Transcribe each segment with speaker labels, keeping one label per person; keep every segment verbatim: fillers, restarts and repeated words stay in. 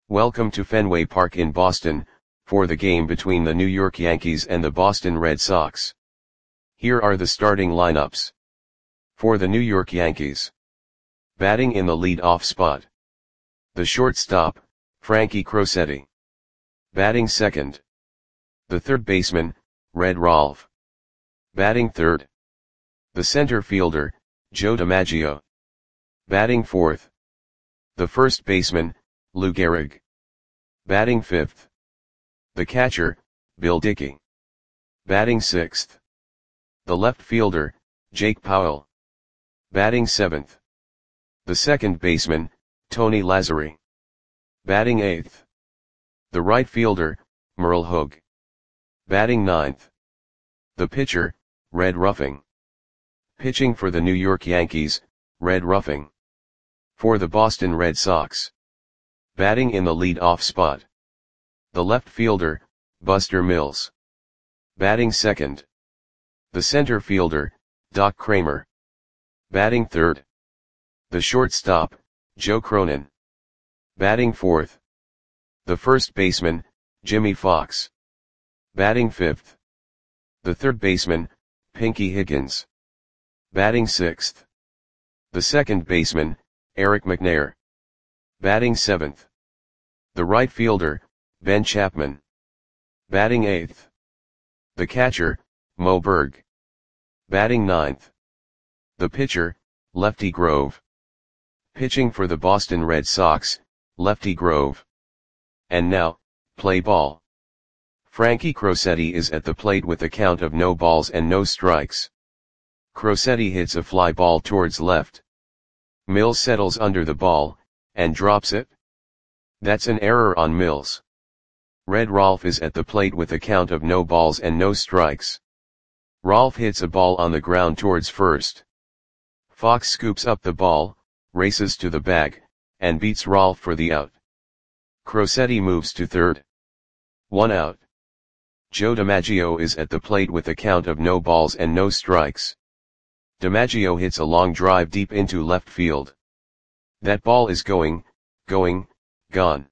Speaker 1: Welcome to Fenway Park in Boston, for the game between the New York Yankees and the Boston Red Sox. Here are the starting lineups. For the New York Yankees. Batting in the lead-off spot. The shortstop, Frankie Crosetti. Batting second. The third baseman, Red Rolfe. Batting third. The center fielder, Joe DiMaggio. Batting fourth. The first baseman, Lou Gehrig. Batting fifth. The catcher, Bill Dickey. Batting sixth. The left fielder, Jake Powell. Batting seventh. The second baseman, Tony Lazzeri. Batting eighth. The right fielder, Merle Hogue. Batting ninth. The pitcher, Red Ruffing. Pitching for the New York Yankees, Red Ruffing. For the Boston Red Sox. Batting in the lead-off spot. The left fielder, Buster Mills. Batting second. The center fielder, Doc Cramer. Batting third. The shortstop, Joe Cronin. Batting fourth. The first baseman, Jimmy Fox. Batting fifth. The third baseman, Pinky Higgins. Batting sixth. The second baseman, Eric McNair. Batting seventh. The right fielder, Ben Chapman. Batting eighth. The catcher, Mo Berg. Batting ninth. The pitcher, Lefty Grove. Pitching for the Boston Red Sox, Lefty Grove. And now, play ball. Frankie Crosetti is at the plate with a count of no balls and no strikes. Crosetti hits a fly ball towards left. Mills settles under the ball, and drops it. That's an error on Mills. Red Rolfe is at the plate with a count of no balls and no strikes. Rolfe hits a ball on the ground towards first. Fox scoops up the ball, races to the bag, and beats Rolfe for the out. Crosetti moves to third. One out. Joe DiMaggio is at the plate with a count of no balls and no strikes. DiMaggio hits a long drive deep into left field. That ball is going, going, gone.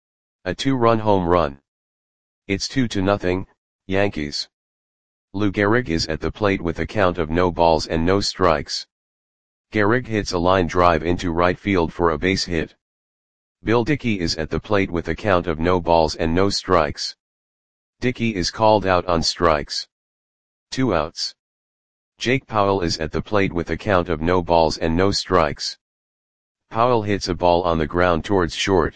Speaker 1: A two-run home run. It's two to nothing, Yankees. Lou Gehrig is at the plate with a count of no balls and no strikes. Gehrig hits a line drive into right field for a base hit. Bill Dickey is at the plate with a count of no balls and no strikes. Dickey is called out on strikes. Two outs. Jake Powell is at the plate with a count of no balls and no strikes. Powell hits a ball on the ground towards short.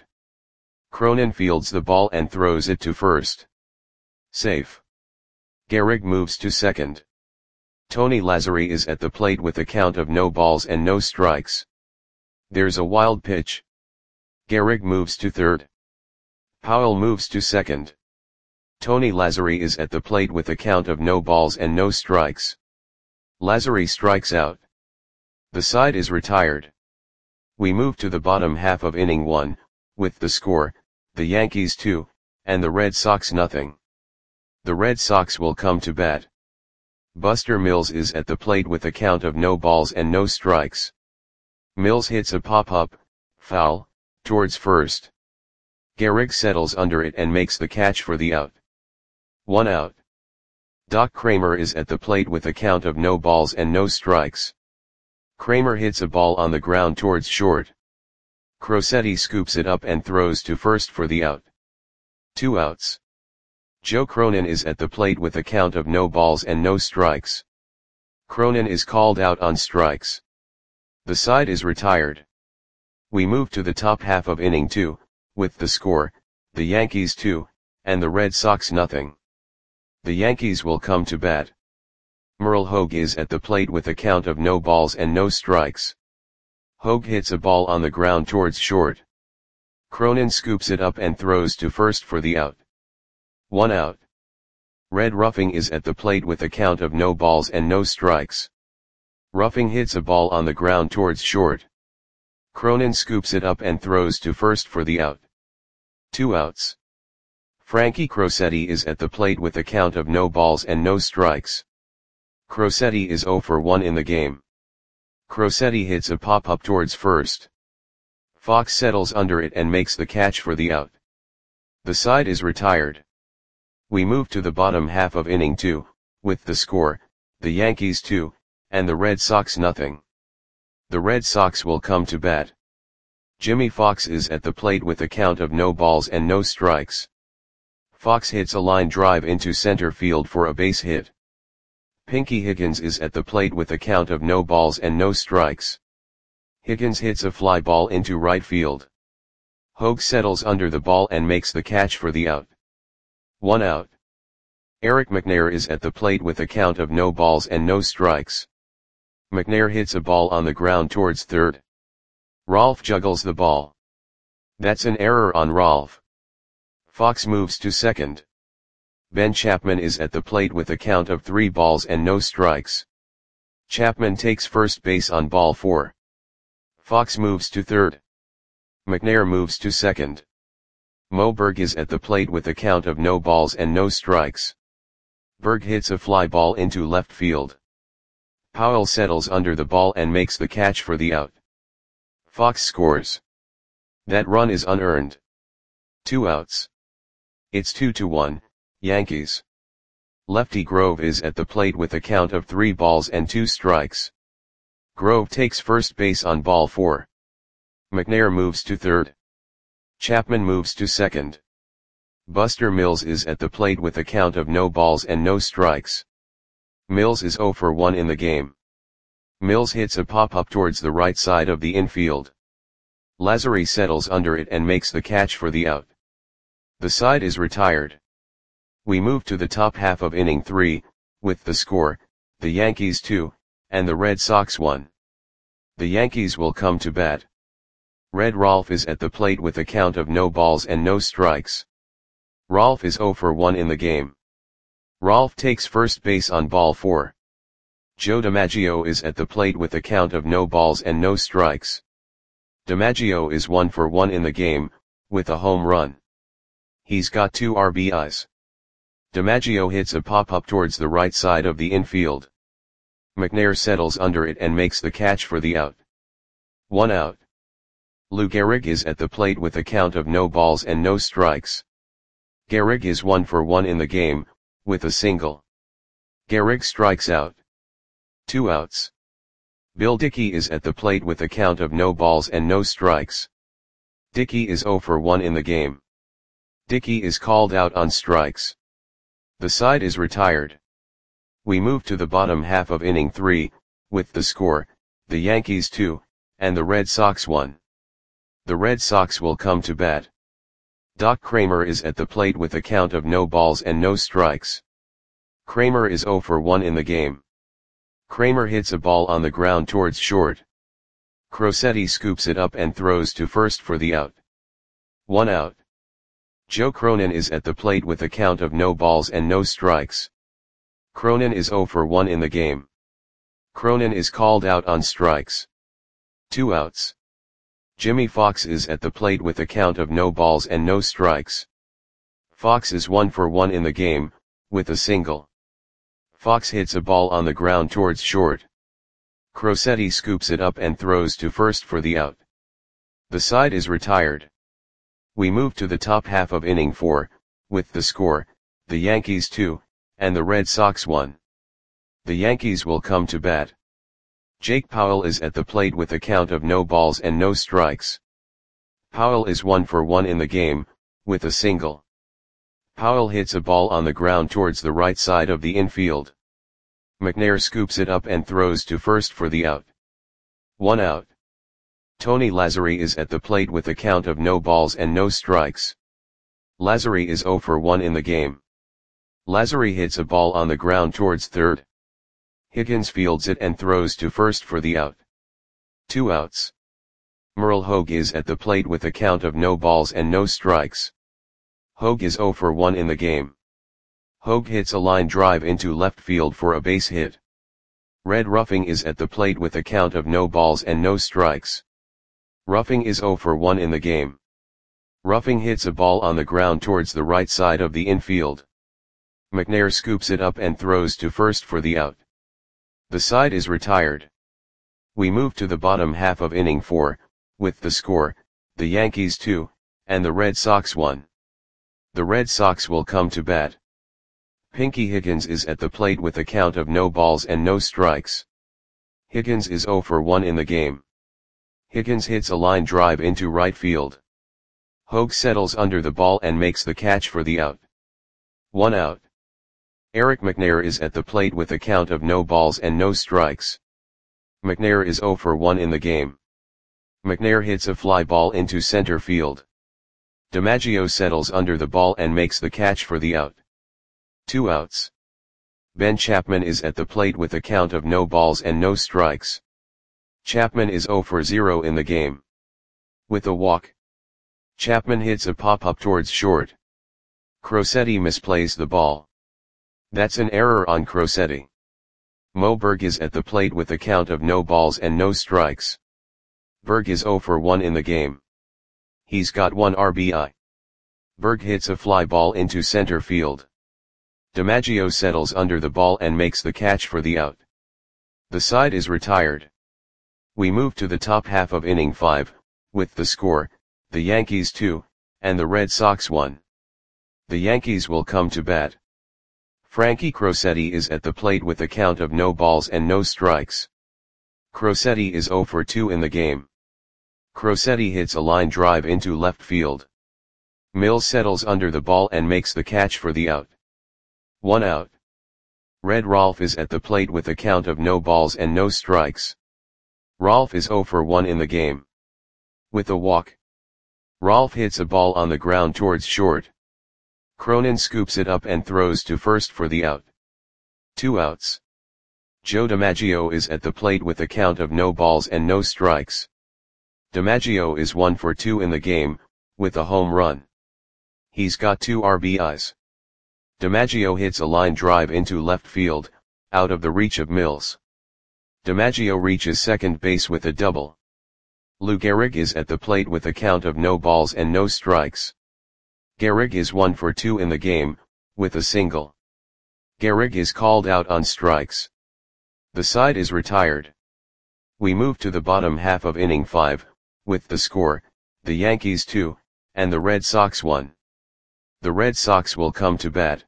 Speaker 1: Cronin fields the ball and throws it to first. Safe. Gehrig moves to second. Tony Lazzeri is at the plate with a count of no balls and no strikes. There's a wild pitch. Gehrig moves to third. Powell moves to second. Tony Lazzeri is at the plate with a count of no balls and no strikes. Lazzeri strikes out. The side is retired. We move to the bottom half of inning one, with the score, the Yankees two, and the Red Sox nothing. The Red Sox will come to bat. Buster Mills is at the plate with a count of no balls and no strikes. Mills hits a pop-up, foul, towards first. Gehrig settles under it and makes the catch for the out. One out. Doc Cramer is at the plate with a count of no balls and no strikes. Cramer hits a ball on the ground towards short. Crosetti scoops it up and throws to first for the out. Two outs. Joe Cronin is at the plate with a count of no balls and no strikes. Cronin is called out on strikes. The side is retired. We move to the top half of inning two, with the score, the Yankees two, and the Red Sox nothing. The Yankees will come to bat. Merle Hogue is at the plate with a count of no balls and no strikes. Hogue hits a ball on the ground towards short. Cronin scoops it up and throws to first for the out. One out. Red Ruffing is at the plate with a count of no balls and no strikes. Ruffing hits a ball on the ground towards short. Cronin scoops it up and throws to first for the out. Two outs. Frankie Crosetti is at the plate with a count of no balls and no strikes. Crosetti is zero for one in the game. Crosetti hits a pop-up towards first. Fox settles under it and makes the catch for the out. The side is retired. We move to the bottom half of inning two, with the score, the Yankees two, and the Red Sox nothing. The Red Sox will come to bat. Jimmy Fox is at the plate with a count of no balls and no strikes. Fox hits a line drive into center field for a base hit. Pinky Higgins is at the plate with a count of no balls and no strikes. Higgins hits a fly ball into right field. Hogue settles under the ball and makes the catch for the out. One out. Eric McNair is at the plate with a count of no balls and no strikes. McNair hits a ball on the ground towards third. Rolfe juggles the ball. That's an error on Rolfe. Fox moves to second. Ben Chapman is at the plate with a count of three balls and no strikes. Chapman takes first base on ball four. Fox moves to third. McNair moves to second. Mo Berg is at the plate with a count of no balls and no strikes. Berg hits a fly ball into left field. Powell settles under the ball and makes the catch for the out. Fox scores. That run is unearned. Two outs. It's two to one, Yankees. Lefty Grove is at the plate with a count of three balls and two strikes. Grove takes first base on ball four. McNair moves to third. Chapman moves to second. Buster Mills is at the plate with a count of no balls and no strikes. Mills is oh for one in the game. Mills hits a pop-up towards the right side of the infield. Lazary settles under it and makes the catch for the out. The side is retired. We move to the top half of inning three, with the score, the Yankees two, and the Red Sox one. The Yankees will come to bat. Red Rolfe is at the plate with a count of no balls and no strikes. Rolfe is oh for one in the game. Rolfe takes first base on ball four. Joe DiMaggio is at the plate with a count of no balls and no strikes. DiMaggio is one for one in the game, with a home run. He's got two R B Is. DiMaggio hits a pop-up towards the right side of the infield. McNair settles under it and makes the catch for the out. One out. Lou Gehrig is at the plate with a count of no balls and no strikes. Gehrig is one for one in the game, with a single. Gehrig strikes out. Two outs. Bill Dickey is at the plate with a count of no balls and no strikes. Dickey is oh for one in the game. Dickey is called out on strikes. The side is retired. We move to the bottom half of inning three, with the score, the Yankees two, and the Red Sox one. The Red Sox will come to bat. Doc Kramer is at the plate with a count of no balls and no strikes. Kramer is oh for one in the game. Kramer hits a ball on the ground towards short. Crosetti scoops it up and throws to first for the out. One out. Joe Cronin is at the plate with a count of no balls and no strikes. Cronin is oh for one in the game. Cronin is called out on strikes. Two outs. Jimmy Fox is at the plate with a count of no balls and no strikes. Fox is one for one in the game, with a single. Fox hits a ball on the ground towards short. Crosetti scoops it up and throws to first for the out. The side is retired. We move to the top half of inning four, with the score, the Yankees two, and the Red Sox one. The Yankees will come to bat. Jake Powell is at the plate with a count of no balls and no strikes. Powell is one for one in the game, with a single. Powell hits a ball on the ground towards the right side of the infield. McNair scoops it up and throws to first for the out. One out. Tony Lazzeri is at the plate with a count of no balls and no strikes. Lazzeri is oh for one in the game. Lazzeri hits a ball on the ground towards third. Higgins fields it and throws to first for the out. Two outs. Merle Hogue is at the plate with a count of no balls and no strikes. Hogue is oh for one in the game. Hogue hits a line drive into left field for a base hit. Red Ruffing is at the plate with a count of no balls and no strikes. Ruffing is oh for one in the game. Ruffing hits a ball on the ground towards the right side of the infield. McNair scoops it up and throws to first for the out. The side is retired. We move to the bottom half of inning four, with the score, the Yankees two, and the Red Sox one. The Red Sox will come to bat. Pinky Higgins is at the plate with a count of no balls and no strikes. Higgins is zero for one in the game. Higgins hits a line drive into right field. Hogue settles under the ball and makes the catch for the out. One out. Eric McNair is at the plate with a count of no balls and no strikes. McNair is zero for one in the game. McNair hits a fly ball into center field. DiMaggio settles under the ball and makes the catch for the out. Two outs. Ben Chapman is at the plate with a count of no balls and no strikes. Chapman is zero for zero in the game. With a walk, Chapman hits a pop-up towards short. Crosetti misplays the ball. That's an error on Crosetti. Mo Berg is at the plate with a count of no balls and no strikes. Berg is zero for one in the game. He's got one R B I. Berg hits a fly ball into center field. DiMaggio settles under the ball and makes the catch for the out. The side is retired. We move to the top half of inning five, with the score, the Yankees two, and the Red Sox one. The Yankees will come to bat. Frankie Crosetti is at the plate with a count of no balls and no strikes. Crosetti is zero for two in the game. Crosetti hits a line drive into left field. Mills settles under the ball and makes the catch for the out. One out. Red Rolfe is at the plate with a count of no balls and no strikes. Rolfe is zero for one in the game. With a walk, Rolfe hits a ball on the ground towards short. Cronin scoops it up and throws to first for the out. Two outs. Joe DiMaggio is at the plate with a count of no balls and no strikes. DiMaggio is one for two in the game, with a home run. He's got two R B Is. DiMaggio hits a line drive into left field, out of the reach of Mills. DiMaggio reaches second base with a double. Lou Gehrig is at the plate with a count of no balls and no strikes. Gehrig is one for two in the game, with a single. Gehrig is called out on strikes. The side is retired. We move to the bottom half of inning five, with the score, the Yankees two, and the Red Sox one. The Red Sox will come to bat.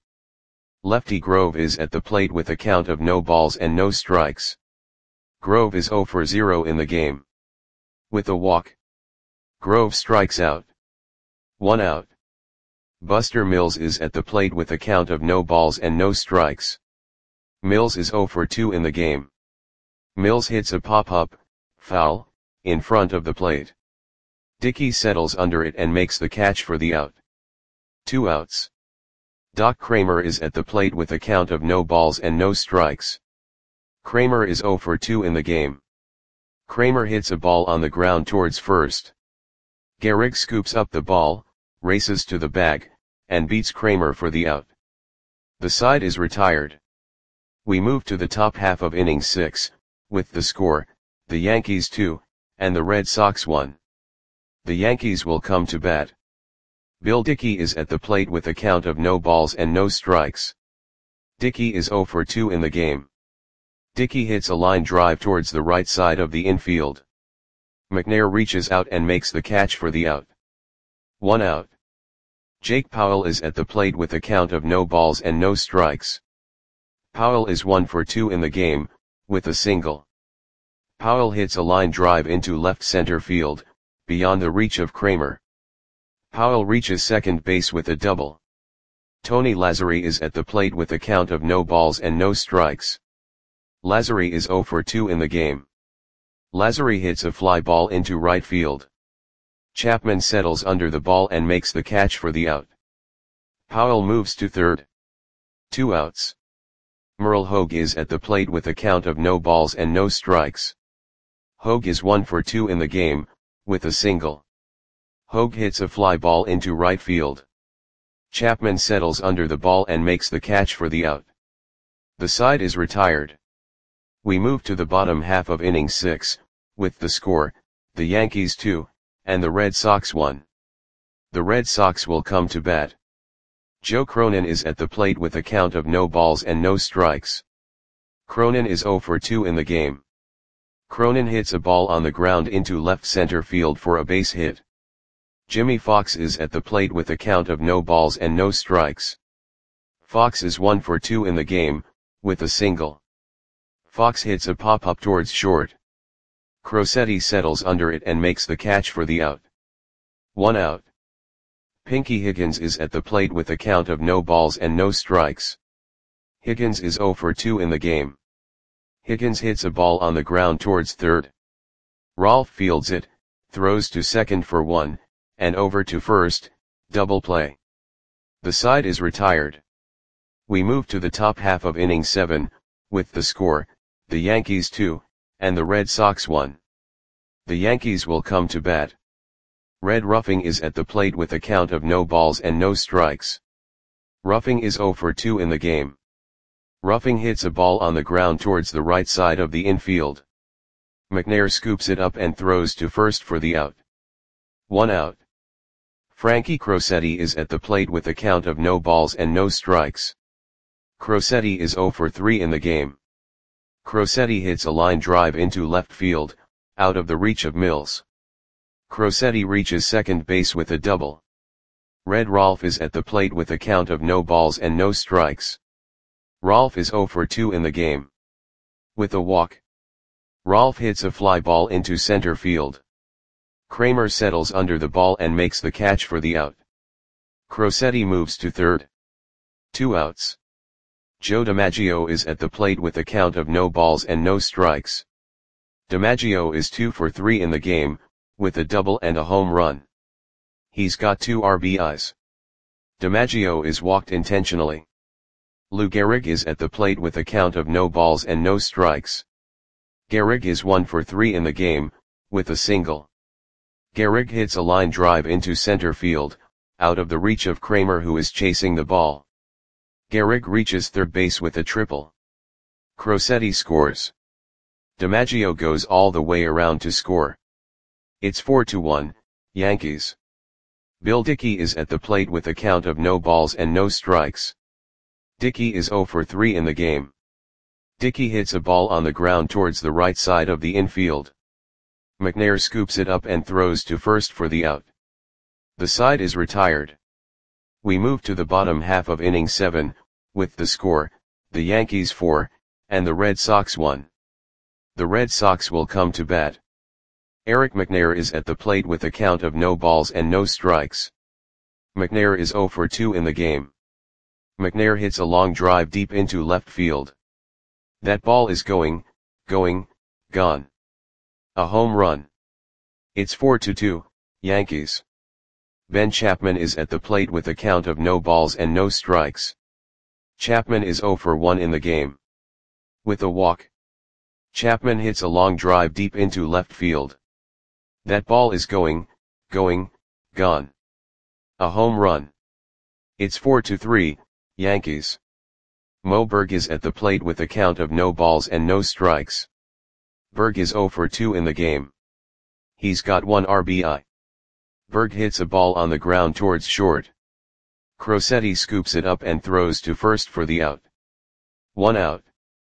Speaker 1: Lefty Grove is at the plate with a count of no balls and no strikes. Grove is zero for zero in the game. With a walk, Grove strikes out. One out. Buster Mills is at the plate with a count of no balls and no strikes. Mills is zero for two in the game. Mills hits a pop-up, foul, in front of the plate. Dickey settles under it and makes the catch for the out. Two outs. Doc Kramer is at the plate with a count of no balls and no strikes. Kramer is zero for two in the game. Kramer hits a ball on the ground towards first. Gehrig scoops up the ball, races to the bag, and beats Kramer for the out. The side is retired. We move to the top half of inning six, with the score, the Yankees two, and the Red Sox one. The Yankees will come to bat. Bill Dickey is at the plate with a count of no balls and no strikes. Dickey is zero for two in the game. Dickey hits a line drive towards the right side of the infield. McNair reaches out and makes the catch for the out. One out. Jake Powell is at the plate with a count of no balls and no strikes. Powell is one for two in the game, with a single. Powell hits a line drive into left center field, beyond the reach of Kramer. Powell reaches second base with a double. Tony Lazzeri is at the plate with a count of no balls and no strikes. Lazzeri is zero for two in the game. Lazzeri hits a fly ball into right field. Chapman settles under the ball and makes the catch for the out. Powell moves to third. Two outs. Merle Hogue is at the plate with a count of no balls and no strikes. Hogue is one for two in the game, with a single. Hogue hits a fly ball into right field. Chapman settles under the ball and makes the catch for the out. The side is retired. We move to the bottom half of inning six, with the score, the Yankees two, and the Red Sox one. The Red Sox will come to bat. Joe Cronin is at the plate with a count of no balls and no strikes. Cronin is zero for two in the game. Cronin hits a ball on the ground into left center field for a base hit. Jimmy Fox is at the plate with a count of no balls and no strikes. Fox is one for two in the game, with a single. Fox hits a pop-up towards short. Crosetti settles under it and makes the catch for the out. One out. Pinky Higgins is at the plate with a count of no balls and no strikes. Higgins is zero for two in the game. Higgins hits a ball on the ground towards third. Rolfe fields it, throws to second for one, and over to first, double play. The side is retired. We move to the top half of inning seven, with the score, the Yankees two, and the Red Sox one. The Yankees will come to bat. Red Ruffing is at the plate with a count of no balls and no strikes. Ruffing is zero for two in the game. Ruffing hits a ball on the ground towards the right side of the infield. McNair scoops it up and throws to first for the out. One out. Frankie Crosetti is at the plate with a count of no balls and no strikes. Crosetti is zero for three in the game. Crosetti hits a line drive into left field, out of the reach of Mills. Crosetti reaches second base with a double. Red Rolfe is at the plate with a count of no balls and no strikes. Rolfe is zero for two in the game. With a walk. Rolfe hits a fly ball into center field. Kramer settles under the ball and makes the catch for the out. Crosetti moves to third. Two outs. Joe DiMaggio is at the plate with a count of no balls and no strikes. DiMaggio is two for three in the game, with a double and a home run. He's got two R B Is. DiMaggio is walked intentionally. Lou Gehrig is at the plate with a count of no balls and no strikes. Gehrig is one for three in the game, with a single. Gehrig hits a line drive into center field, out of the reach of Kramer who is chasing the ball. Gehrig reaches third base with a triple. Crosetti scores. DiMaggio goes all the way around to score. It's four to one, Yankees. Bill Dickey is at the plate with a count of no balls and no strikes. Dickey is zero for three in the game. Dickey hits a ball on the ground towards the right side of the infield. McNair scoops it up and throws to first for the out. The side is retired. We move to the bottom half of inning seven, with the score, the Yankees four, and the Red Sox one. The Red Sox will come to bat. Eric McNair is at the plate with a count of no balls and no strikes. McNair is zero for two in the game. McNair hits a long drive deep into left field. That ball is going, going, gone. A home run. It's four to two, Yankees. Ben Chapman is at the plate with a count of no balls and no strikes. Chapman is zero for one in the game. With a walk. Chapman hits a long drive deep into left field. That ball is going, going, gone. A home run. It's four to three, Yankees. Mo Berg is at the plate with a count of no balls and no strikes. Berg is zero for two in the game. He's got one R B I. Berg hits a ball on the ground towards short. Crosetti scoops it up and throws to first for the out. One out.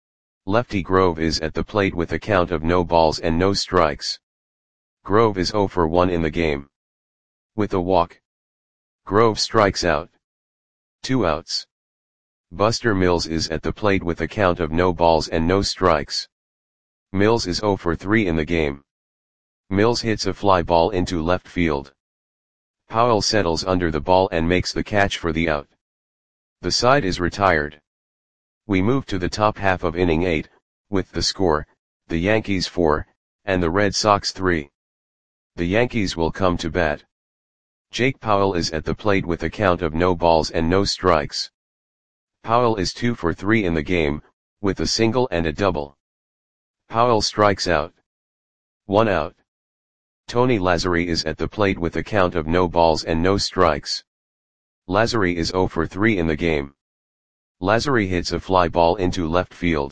Speaker 1: Lefty Grove is at the plate with a count of no balls and no strikes. Grove is zero for one in the game. With a walk. Grove strikes out. Two outs. Buster Mills is at the plate with a count of no balls and no strikes. Mills is zero for three in the game. Mills hits a fly ball into left field. Powell settles under the ball and makes the catch for the out. The side is retired. We move to the top half of inning eight, with the score, the Yankees four, and the Red Sox three. The Yankees will come to bat. Jake Powell is at the plate with a count of no balls and no strikes. Powell is two for three in the game, with a single and a double. Powell strikes out. One out. Tony Lazzeri is at the plate with a count of no balls and no strikes. Lazzeri is zero for three in the game. Lazzeri hits a fly ball into left field.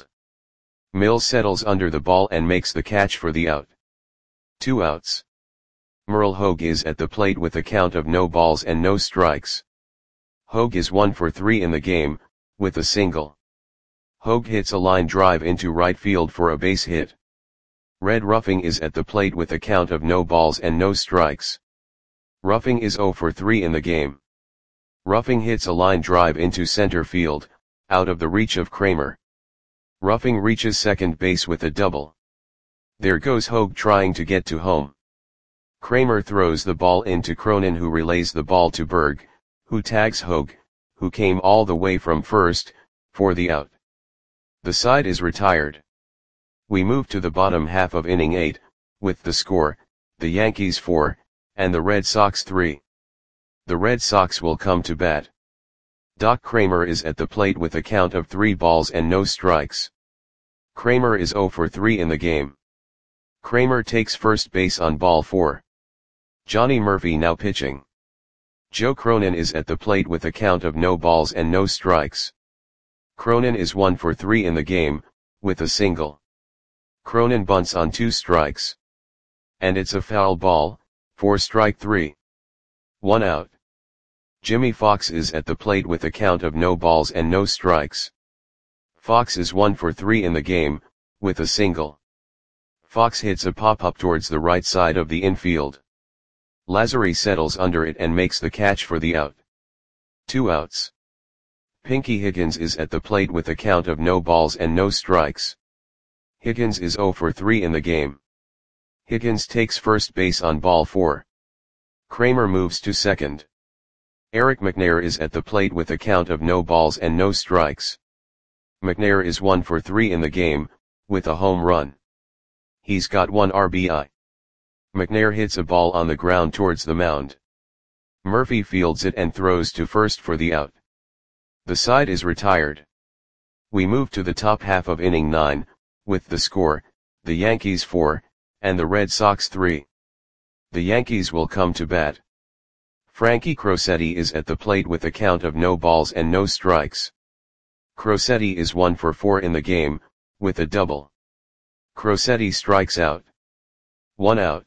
Speaker 1: Mills settles under the ball and makes the catch for the out. Two outs. Merle Hogue is at the plate with a count of no balls and no strikes. Hogue is one for three in the game, with a single. Hogue hits a line drive into right field for a base hit. Red Ruffing is at the plate with a count of no balls and no strikes. Ruffing is zero for three in the game. Ruffing hits a line drive into center field, out of the reach of Kramer. Ruffing reaches second base with a double. There goes Hogue trying to get to home. Kramer throws the ball into Cronin, who relays the ball to Berg, who tags Hogue, who came all the way from first, for the out. The side is retired. We move to the bottom half of inning eight, with the score, the Yankees four, and the Red Sox three. The Red Sox will come to bat. Doc Kramer is at the plate with a count of three balls and no strikes. Kramer is zero for three in the game. Kramer takes first base on ball four. Johnny Murphy now pitching. Joe Cronin is at the plate with a count of no balls and no strikes. Cronin is one for three in the game, with a single. Cronin bunts on two strikes. And it's a foul ball, for strike three. One out. Jimmy Fox is at the plate with a count of no balls and no strikes. Fox is one for three in the game, with a single. Fox hits a pop-up towards the right side of the infield. Lazzari settles under it and makes the catch for the out. Two outs. Pinky Higgins is at the plate with a count of no balls and no strikes. Higgins is zero for three in the game. Higgins takes first base on ball four. Kramer moves to second. Eric McNair is at the plate with a count of no balls and no strikes. McNair is one for three in the game, with a home run. He's got one R B I. McNair hits a ball on the ground towards the mound. Murphy fields it and throws to first for the out. The side is retired. We move to the top half of inning nine, with the score, the Yankees four, and the Red Sox three. The Yankees will come to bat. Frankie Crosetti is at the plate with a count of no balls and no strikes. Crosetti is one for four in the game, with a double. Crosetti strikes out. One out.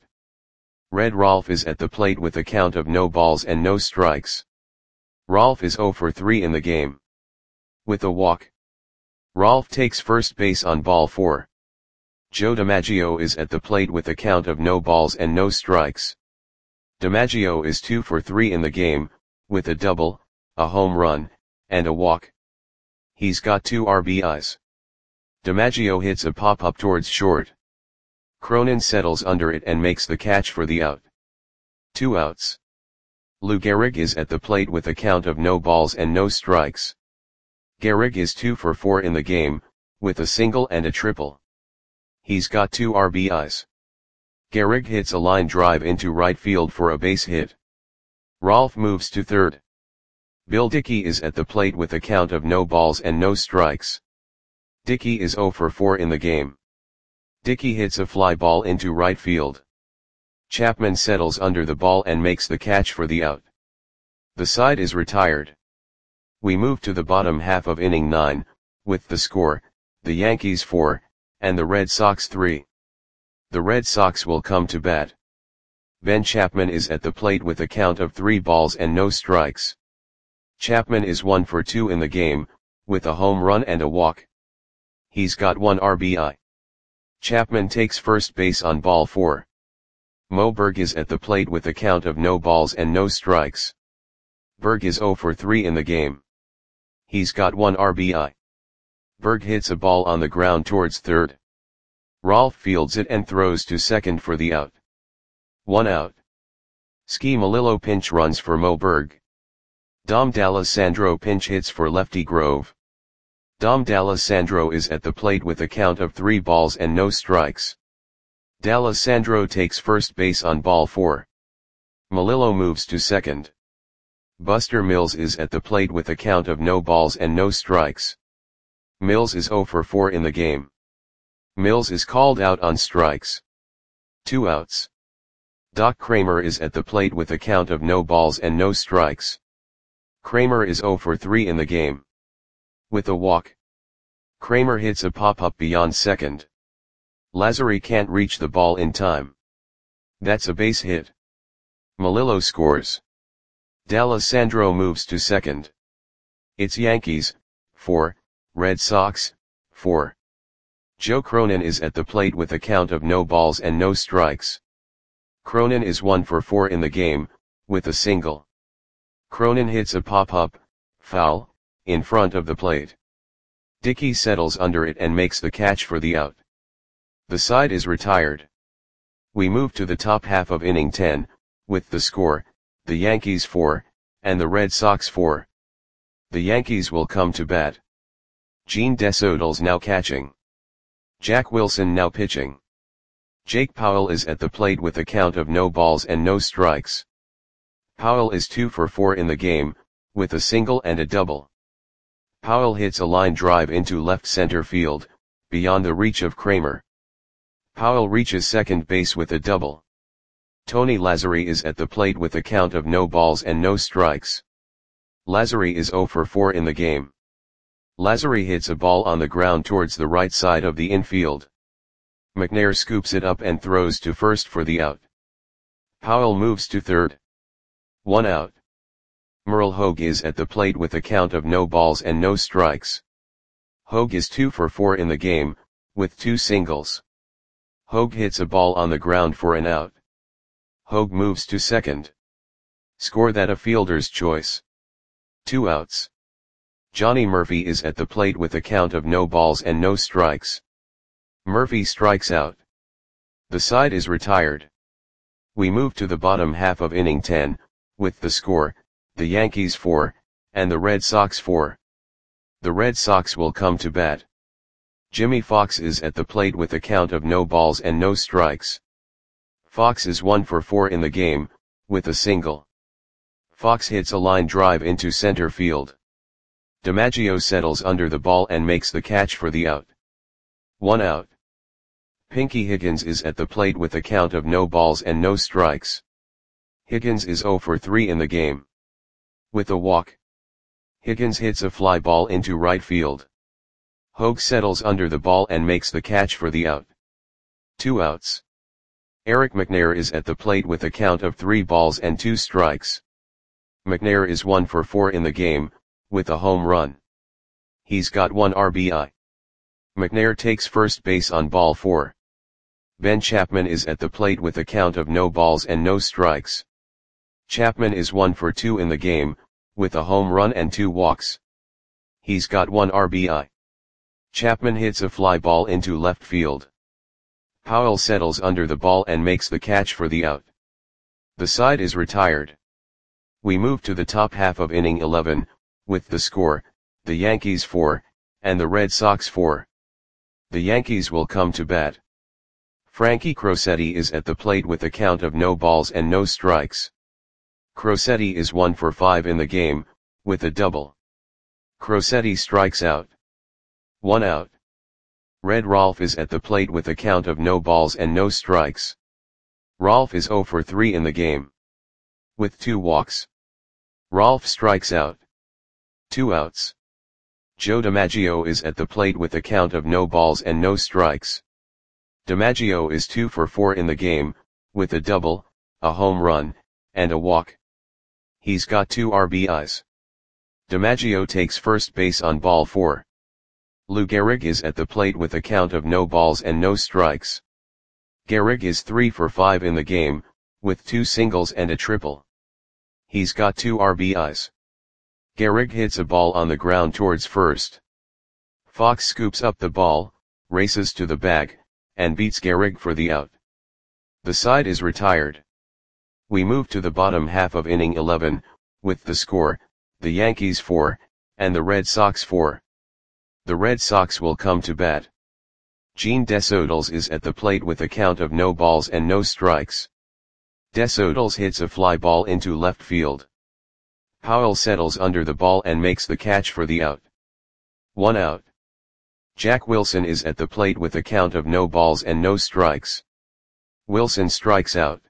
Speaker 1: Red Rolfe is at the plate with a count of no balls and no strikes. Rolfe is zero for three in the game. With a walk. Rolfe takes first base on ball four. Joe DiMaggio is at the plate with a count of no balls and no strikes. DiMaggio is two for three in the game, with a double, a home run, and a walk. He's got two R B Is. DiMaggio hits a pop-up towards short. Cronin settles under it and makes the catch for the out. Two outs. Lou Gehrig is at the plate with a count of no balls and no strikes. Gehrig is two for four in the game, with a single and a triple. He's got two R B Is. Gehrig hits a line drive into right field for a base hit. Rolfe moves to third. Bill Dickey is at the plate with a count of no balls and no strikes. Dickey is zero for four in the game. Dickey hits a fly ball into right field. Chapman settles under the ball and makes the catch for the out. The side is retired. We move to the bottom half of inning nine, with the score, the Yankees four, and the Red Sox three. The Red Sox will come to bat. Ben Chapman is at the plate with a count of three balls and no strikes. Chapman is one for two in the game, with a home run and a walk. He's got one R B I. Chapman takes first base on ball four. Mo Berg is at the plate with a count of no balls and no strikes. Berg is zero for three in the game. He's got one R B I. Berg hits a ball on the ground towards third. Rolfe fields it and throws to second for the out. One out. Ski Melillo pinch runs for Mo Berg. Dom D'Alessandro pinch hits for lefty Grove. Dom D'Alessandro is at the plate with a count of three balls and no strikes. D'Alessandro takes first base on ball four. Melillo moves to second. Buster Mills is at the plate with a count of no balls and no strikes. Mills is zero for four in the game. Mills is called out on strikes. Two outs. Doc Kramer is at the plate with a count of no balls and no strikes. Kramer is zero for three in the game. With a walk. Kramer hits a pop-up beyond second. Lazzari can't reach the ball in time. That's a base hit. Melillo scores. D'Alessandro moves to second. It's Yankees, four, Red Sox, four. Joe Cronin is at the plate with a count of no balls and no strikes. Cronin is one for four in the game, with a single. Cronin hits a pop-up, foul, in front of the plate. Dickey settles under it and makes the catch for the out. The side is retired. We move to the top half of inning ten, with the score, the Yankees four, and the Red Sox four. The Yankees will come to bat. Gene DeSoto's now catching. Jack Wilson now pitching. Jake Powell is at the plate with a count of no balls and no strikes. Powell is two for four in the game, with a single and a double. Powell hits a line drive into left center field, beyond the reach of Kramer. Powell reaches second base with a double. Tony Lazzeri is at the plate with a count of no balls and no strikes. Lazzeri is zero for four in the game. Lazzeri hits a ball on the ground towards the right side of the infield. McNair scoops it up and throws to first for the out. Powell moves to third. One out. Merle Hogue is at the plate with a count of no balls and no strikes. Hogue is two for four in the game, with two singles. Hogue hits a ball on the ground for an out. Hogue moves to second. Score that a fielder's choice. Two outs. Johnny Murphy is at the plate with a count of no balls and no strikes. Murphy strikes out. The side is retired. We move to the bottom half of inning ten, with the score, the Yankees four, and the Red Sox four. The Red Sox will come to bat. Jimmy Fox is at the plate with a count of no balls and no strikes. Fox is one for four in the game, with a single. Fox hits a line drive into center field. DiMaggio settles under the ball and makes the catch for the out. One out. Pinky Higgins is at the plate with a count of no balls and no strikes. Higgins is zero for three in the game. With a walk. Higgins hits a fly ball into right field. Hogue settles under the ball and makes the catch for the out. Two outs. Eric McNair is at the plate with a count of three balls and two strikes. McNair is one for four in the game, with a home run. He's got one R B I. McNair takes first base on ball four. Ben Chapman is at the plate with a count of no balls and no strikes. Chapman is one for two in the game, with a home run and two walks. He's got one R B I. Chapman hits a fly ball into left field. Powell settles under the ball and makes the catch for the out. The side is retired. We move to the top half of inning eleven, with the score, the Yankees four, and the Red Sox four. The Yankees will come to bat. Frankie Crosetti is at the plate with a count of no balls and no strikes. Crosetti is one for five in the game, with a double. Crosetti strikes out. One out. Red Rolfe is at the plate with a count of no balls and no strikes. Rolfe is zero for three in the game. With two walks. Rolfe strikes out. Two outs. Joe DiMaggio is at the plate with a count of no balls and no strikes. DiMaggio is two for four in the game, with a double, a home run, and a walk. He's got two R B Is. DiMaggio takes first base on ball four. Lou Gehrig is at the plate with a count of no balls and no strikes. Gehrig is three for five in the game, with two singles and a triple. He's got two R B Is. Gehrig hits a ball on the ground towards first. Fox scoops up the ball, races to the bag, and beats Gehrig for the out. The side is retired. We move to the bottom half of inning eleven, with the score, the Yankees four, and the Red Sox four. The Red Sox will come to bat. Gene DeSotos is at the plate with a count of no balls and no strikes. DeSotos hits a fly ball into left field. Powell settles under the ball and makes the catch for the out. One out. Jack Wilson is at the plate with a count of no balls and no strikes. Wilson strikes out.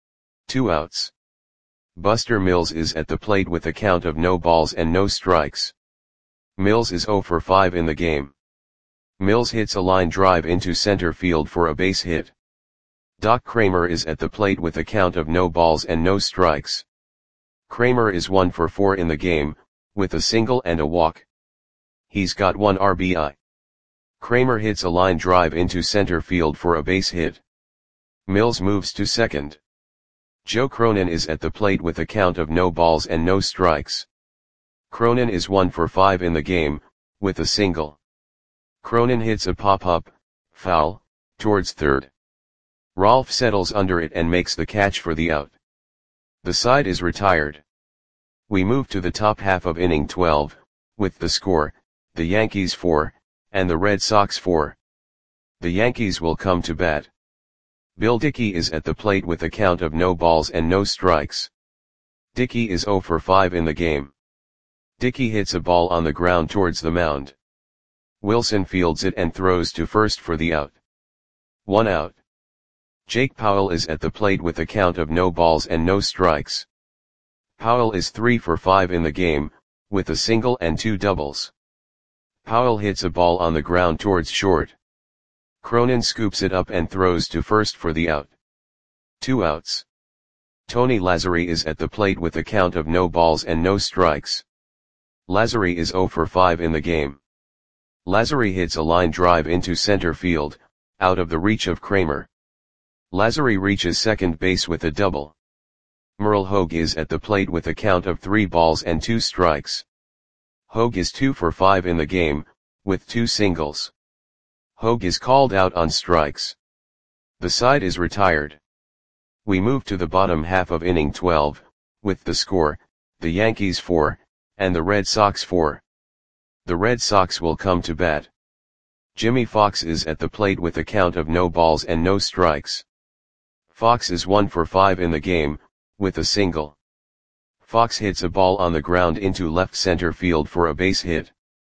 Speaker 1: Two outs. Buster Mills is at the plate with a count of no balls and no strikes. Mills is zero for five in the game. Mills hits a line drive into center field for a base hit. Doc Kramer is at the plate with a count of no balls and no strikes. Kramer is one for four in the game, with a single and a walk. He's got one R B I. Kramer hits a line drive into center field for a base hit. Mills moves to second. Joe Cronin is at the plate with a count of no balls and no strikes. Cronin is one for five in the game, with a single. Cronin hits a pop-up, foul, towards third. Rolf settles under it and makes the catch for the out. The side is retired. We move to the top half of inning twelve, with the score, the Yankees four, and the Red Sox four. The Yankees will come to bat. Bill Dickey is at the plate with a count of no balls and no strikes. Dickey is zero for five in the game. Dickey hits a ball on the ground towards the mound. Wilson fields it and throws to first for the out. One out. Jake Powell is at the plate with a count of no balls and no strikes. Powell is three for five in the game, with a single and two doubles. Powell hits a ball on the ground towards short. Cronin scoops it up and throws to first for the out. Two outs. Tony Lazzeri is at the plate with a count of no balls and no strikes. Lazzeri is zero for five in the game. Lazzeri hits a line drive into center field, out of the reach of Kramer. Lazzeri reaches second base with a double. Merle Hogue is at the plate with a count of three balls and two strikes. Hogue is two for five in the game, with two singles. Hogue is called out on strikes. The side is retired. We move to the bottom half of inning twelve, with the score, the Yankees four, and the Red Sox four. The Red Sox will come to bat. Jimmy Fox is at the plate with a count of no balls and no strikes. Fox is one for five in the game, with a single. Fox hits a ball on the ground into left center field for a base hit.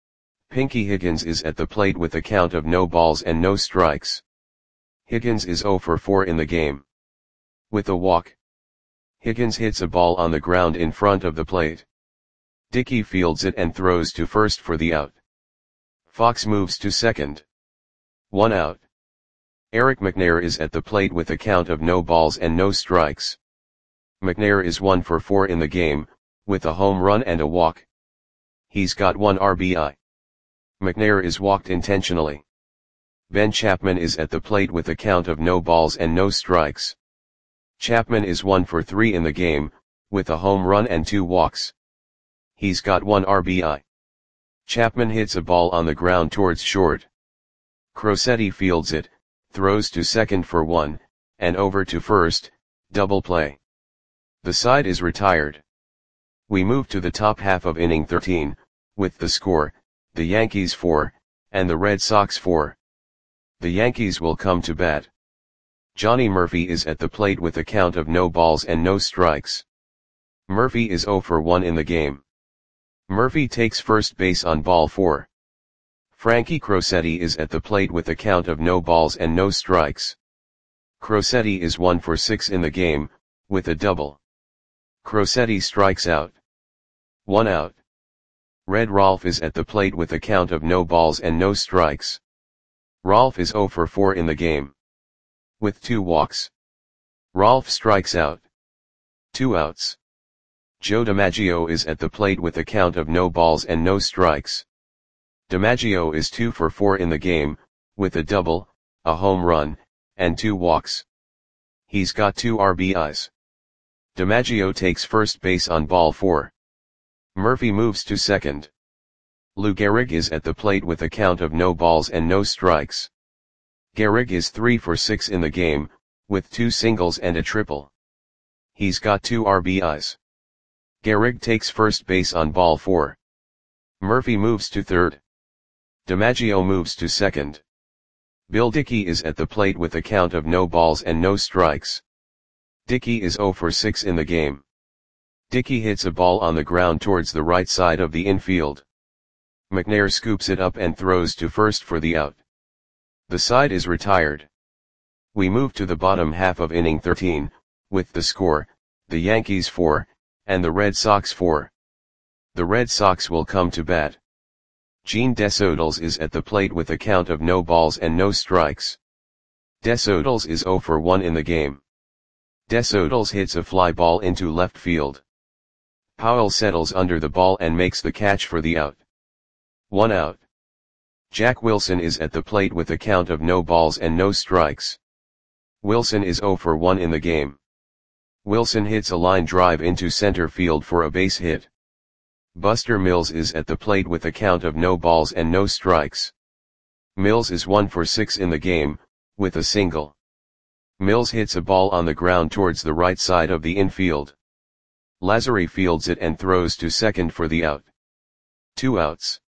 Speaker 1: Pinky Higgins is at the plate with a count of no balls and no strikes. Higgins is zero for four in the game. With a walk. Higgins hits a ball on the ground in front of the plate. Dickey fields it and throws to first for the out. Fox moves to second. One out. Eric McNair is at the plate with a count of no balls and no strikes. McNair is one for four in the game, with a home run and a walk. He's got one R B I. McNair is walked intentionally. Ben Chapman is at the plate with a count of no balls and no strikes. Chapman is one for three in the game, with a home run and two walks. He's got one R B I. Chapman hits a ball on the ground towards short. Crosetti fields it, throws to second for one, and over to first, double play. The side is retired. We move to the top half of inning thirteen, with the score, the Yankees four, and the Red Sox four. The Yankees will come to bat. Johnny Murphy is at the plate with a count of no balls and no strikes. Murphy is zero for one in the game. Murphy takes first base on ball four. Frankie Crosetti is at the plate with a count of no balls and no strikes. Crosetti is one for six in the game, with a double. Crosetti strikes out. One out. Red Rolf is at the plate with a count of no balls and no strikes. Rolf is zero for four in the game. With two walks. Rolf strikes out. Two outs. Joe DiMaggio is at the plate with a count of no balls and no strikes. DiMaggio is two for four in the game, with a double, a home run, and two walks. He's got two R B Is. DiMaggio takes first base on ball four. Murphy moves to second. Lou Gehrig is at the plate with a count of no balls and no strikes. Gehrig is three for six in the game, with two singles and a triple. He's got two R B Is. Gehrig takes first base on ball four. Murphy moves to third. DiMaggio moves to second. Bill Dickey is at the plate with a count of no balls and no strikes. Dickey is zero for six in the game. Dickey hits a ball on the ground towards the right side of the infield. McNair scoops it up and throws to first for the out. The side is retired. We move to the bottom half of inning thirteen, with the score, the Yankees four, and the Red Sox four. The Red Sox will come to bat. Gene Desodals is at the plate with a count of no balls and no strikes. Desodals is zero for one in the game. Desodals hits a fly ball into left field. Powell settles under the ball and makes the catch for the out. One out. Jack Wilson is at the plate with a count of no balls and no strikes. Wilson is zero for one in the game. Wilson hits a line drive into center field for a base hit. Buster Mills is at the plate with a count of no balls and no strikes. Mills is one for six in the game, with a single. Mills hits a ball on the ground towards the right side of the infield. Lazary fields it and throws to second for the out. Two outs.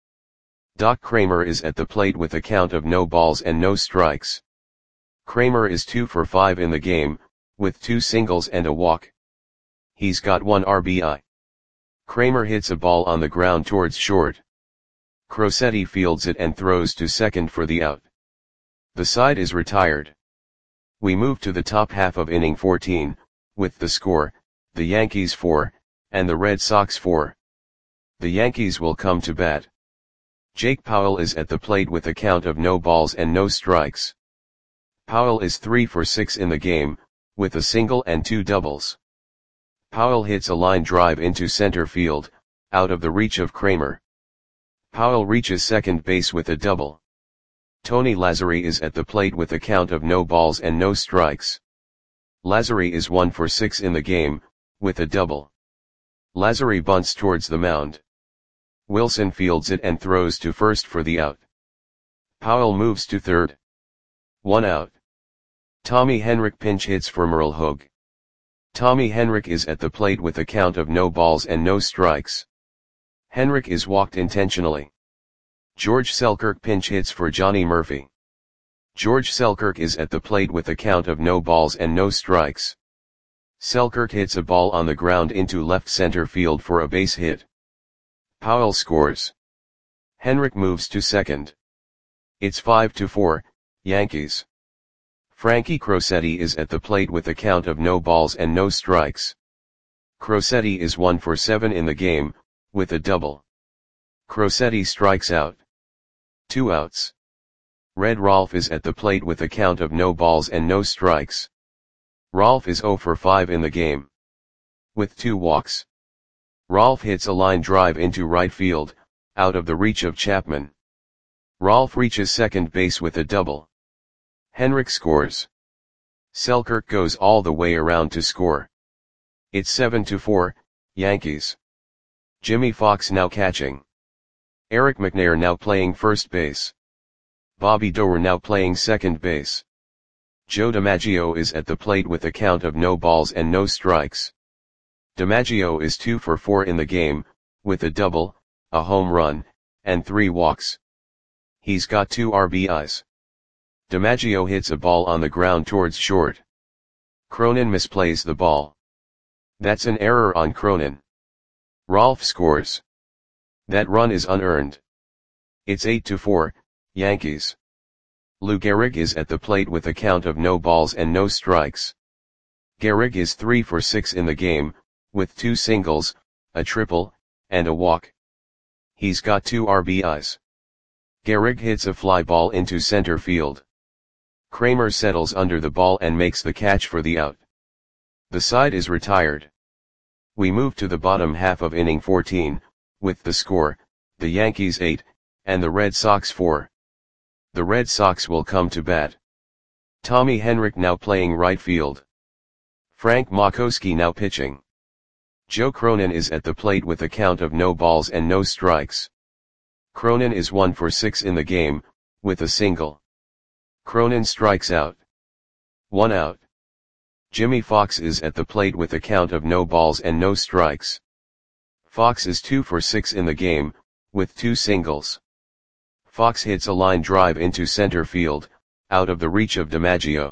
Speaker 1: Doc Kramer is at the plate with a count of no balls and no strikes. Kramer is two for five in the game, with two singles and a walk. He's got one R B I. Kramer hits a ball on the ground towards short. Crosetti fields it and throws to second for the out. The side is retired. We move to the top half of inning fourteen, with the score, the Yankees four, and the Red Sox four. The Yankees will come to bat. Jake Powell is at the plate with a count of no balls and no strikes. Powell is three for six in the game, with a single and two doubles. Powell hits a line drive into center field, out of the reach of Kramer. Powell reaches second base with a double. Tony Lazary is at the plate with a count of no balls and no strikes. Lazary is one for six in the game, with a double. Lazary bunts towards the mound. Wilson fields it and throws to first for the out. Powell moves to third. One out. Tommy Henrich pinch hits for Merle Hogue. Tommy Henrich is at the plate with a count of no balls and no strikes. Henrich is walked intentionally. George Selkirk pinch hits for Johnny Murphy. George Selkirk is at the plate with a count of no balls and no strikes. Selkirk hits a ball on the ground into left center field for a base hit. Powell scores. Henrich moves to second. It's five to four, Yankees. Frankie Crosetti is at the plate with a count of no balls and no strikes. Crosetti is one for seven in the game, with a double. Crosetti strikes out. Two outs. Red Rolfe is at the plate with a count of no balls and no strikes. Rolfe is zero for five in the game, with two walks. Rolfe hits a line drive into right field, out of the reach of Chapman. Rolfe reaches second base with a double. Henrich scores. Selkirk goes all the way around to score. It's seven to four, Yankees. Jimmy Fox now catching. Eric McNair now playing first base. Bobby Doerr now playing second base. Joe DiMaggio is at the plate with a count of no balls and no strikes. DiMaggio is two for four in the game, with a double, a home run, and three walks. He's got two R B Is. DiMaggio hits a ball on the ground towards short. Cronin misplays the ball. That's an error on Cronin. Rolfe scores. That run is unearned. It's eight to four, Yankees. Lou Gehrig is at the plate with a count of no balls and no strikes. Gehrig is three for six in the game, with two singles, a triple, and a walk. He's got two R B Is. Gehrig hits a fly ball into center field. Kramer settles under the ball and makes the catch for the out. The side is retired. We move to the bottom half of inning fourteen, with the score, the Yankees eight, and the Red Sox four. The Red Sox will come to bat. Tommy Henrich now playing right field. Frank Makoski now pitching. Joe Cronin is at the plate with a count of no balls and no strikes. Cronin is one for six in the game, with a single. Cronin strikes out. One out. Jimmy Fox is at the plate with a count of no balls and no strikes. Fox is two for six in the game, with two singles. Fox hits a line drive into center field, out of the reach of DiMaggio.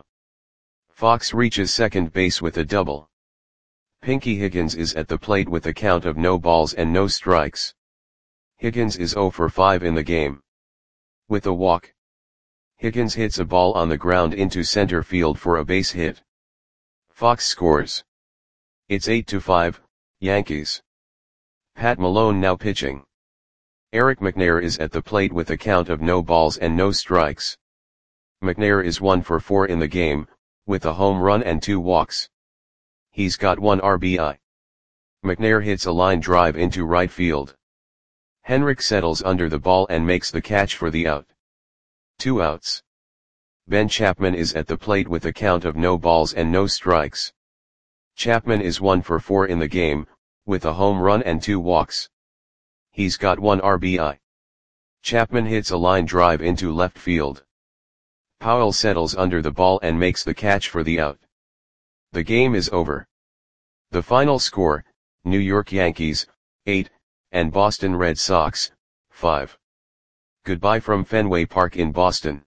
Speaker 1: Fox reaches second base with a double. Pinky Higgins is at the plate with a count of no balls and no strikes. Higgins is zero for five in the game, with a walk. Higgins hits a ball on the ground into center field for a base hit. Fox scores. It's eight to five, Yankees. Pat Malone now pitching. Eric McNair is at the plate with a count of no balls and no strikes. McNair is one for four in the game, with a home run and two walks. He's got one R B I. McNair hits a line drive into right field. Henrich settles under the ball and makes the catch for the out. Two outs. Ben Chapman is at the plate with a count of no balls and no strikes. Chapman is one for four in the game, with a home run and two walks. He's got one R B I. Chapman hits a line drive into left field. Powell settles under the ball and makes the catch for the out. The game is over. The final score, New York Yankees, eight, and Boston Red Sox, five. Goodbye from Fenway Park in Boston.